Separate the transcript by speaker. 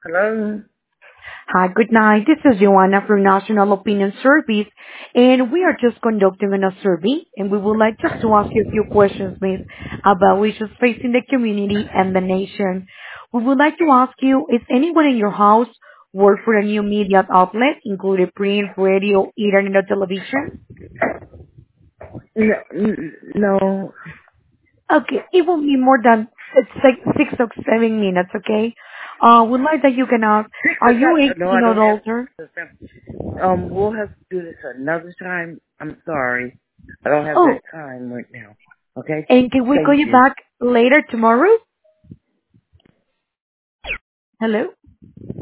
Speaker 1: Hello?
Speaker 2: Hi, good night. This is Joanna from National Opinion Service, and we are just conducting a survey, and we would like just to ask you a few questions, miss, about issues facing the community and the nation. We would like to ask you, is anyone in your house work for a new media outlet, including print, radio, internet, or television?
Speaker 1: No.
Speaker 2: Okay, it will be more than it's like 6 or 7 minutes, okay? Would like that you can ask, are you
Speaker 1: No, I
Speaker 2: 18 or
Speaker 1: don't have
Speaker 2: older?
Speaker 1: we'll have to do this another time. I'm sorry. I don't have
Speaker 2: Oh,
Speaker 1: that time right now. Okay?
Speaker 2: and can we call
Speaker 1: Thank
Speaker 2: you
Speaker 1: you.
Speaker 2: back later tomorrow? Hello?